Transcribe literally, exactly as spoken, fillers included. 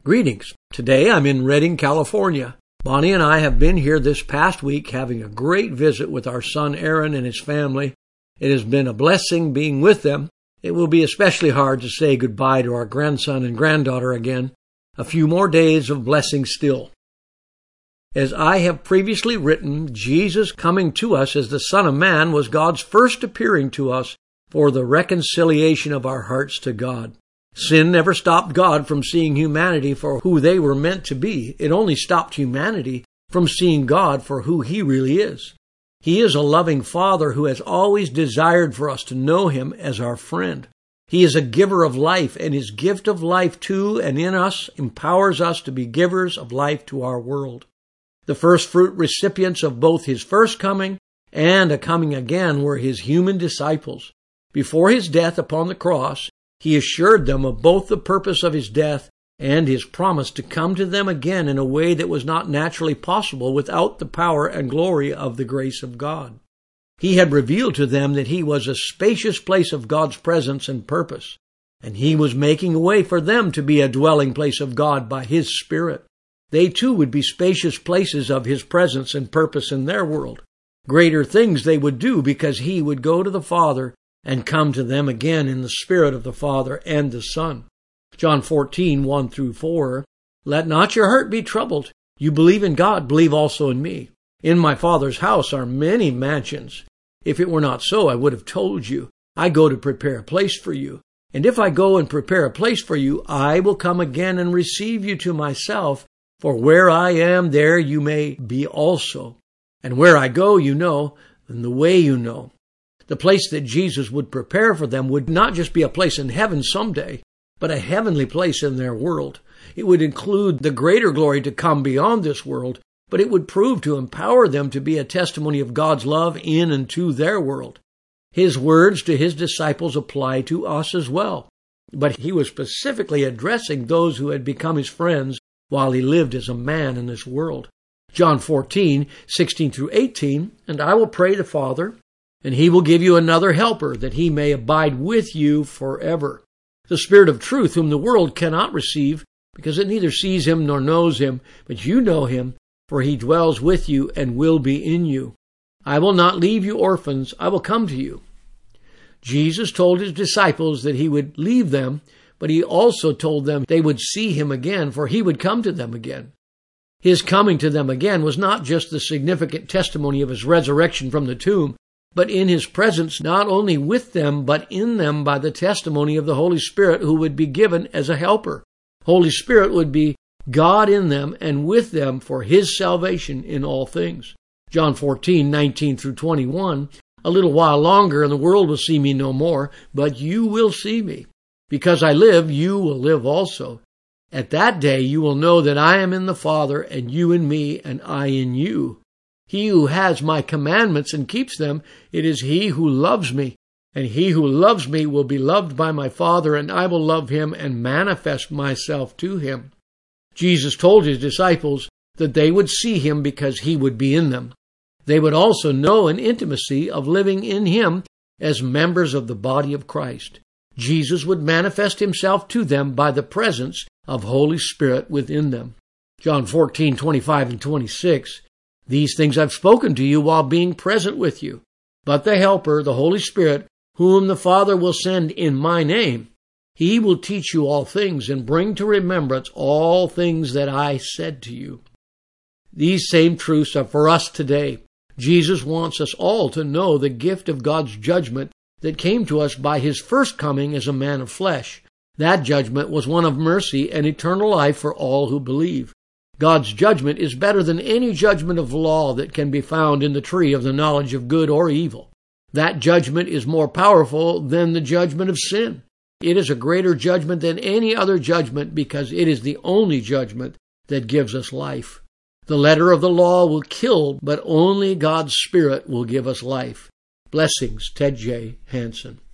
Greetings. Today I'm in Redding, California. Bonnie and I have been here this past week having a great visit with our son Aaron and his family. It has been a blessing being with them. It will be especially hard to say goodbye to our grandson and granddaughter again. A few more days of blessing still. As I have previously written, Jesus coming to us as the Son of Man was God's first appearing to us for the reconciliation of our hearts to God. Sin never stopped God from seeing humanity for who they were meant to be. It only stopped humanity from seeing God for who He really is. He is a loving Father who has always desired for us to know Him as our friend. He is a giver of life, and His gift of life to and in us empowers us to be givers of life to our world. The first fruit recipients of both His first coming and a coming again were His human disciples. Before His death upon the cross, He assured them of both the purpose of His death and His promise to come to them again in a way that was not naturally possible without the power and glory of the grace of God. He had revealed to them that He was a spacious place of God's presence and purpose, and He was making a way for them to be a dwelling place of God by His Spirit. They too would be spacious places of His presence and purpose in their world. Greater things they would do because He would go to the Father and come to them again in the Spirit of the Father and the Son. John fourteen, one through four, "Let not your heart be troubled. You believe in God, believe also in me. In my Father's house are many mansions. If it were not so, I would have told you. I go to prepare a place for you. And if I go and prepare a place for you, I will come again and receive you to myself. For where I am, there you may be also. And where I go, you know, and the way you know." The place that Jesus would prepare for them would not just be a place in heaven someday, but a heavenly place in their world. It would include the greater glory to come beyond this world, but it would prove to empower them to be a testimony of God's love in and to their world. His words to His disciples apply to us as well, but He was specifically addressing those who had become His friends while He lived as a man in this world. John fourteen, sixteen through eighteen, "And I will pray the Father, and He will give you another helper, that He may abide with you forever. The Spirit of truth, whom the world cannot receive, because it neither sees Him nor knows Him, but you know Him, for He dwells with you and will be in you. I will not leave you orphans, I will come to you." Jesus told His disciples that He would leave them, but He also told them they would see Him again, for He would come to them again. His coming to them again was not just the significant testimony of His resurrection from the tomb, but in His presence not only with them, but in them by the testimony of the Holy Spirit, who would be given as a helper. Holy Spirit would be God in them and with them for His salvation in all things. John fourteen, nineteen through twenty-one, "A little while longer and the world will see me no more, but you will see me. Because I live, you will live also. At that day you will know that I am in the Father, and you in me, and I in you. He who has my commandments and keeps them, it is he who loves me. And he who loves me will be loved by my Father, and I will love him and manifest myself to him." Jesus told His disciples that they would see Him because He would be in them. They would also know an intimacy of living in Him as members of the body of Christ. Jesus would manifest Himself to them by the presence of Holy Spirit within them. John fourteen, twenty-five and twenty-six, "These things I've spoken to you while being present with you. But the Helper, the Holy Spirit, whom the Father will send in my name, He will teach you all things and bring to remembrance all things that I said to you." These same truths are for us today. Jesus wants us all to know the gift of God's judgment that came to us by His first coming as a man of flesh. That judgment was one of mercy and eternal life for all who believe. God's judgment is better than any judgment of law that can be found in the tree of the knowledge of good or evil. That judgment is more powerful than the judgment of sin. It is a greater judgment than any other judgment because it is the only judgment that gives us life. The letter of the law will kill, but only God's Spirit will give us life. Blessings, Ted J. Hansen.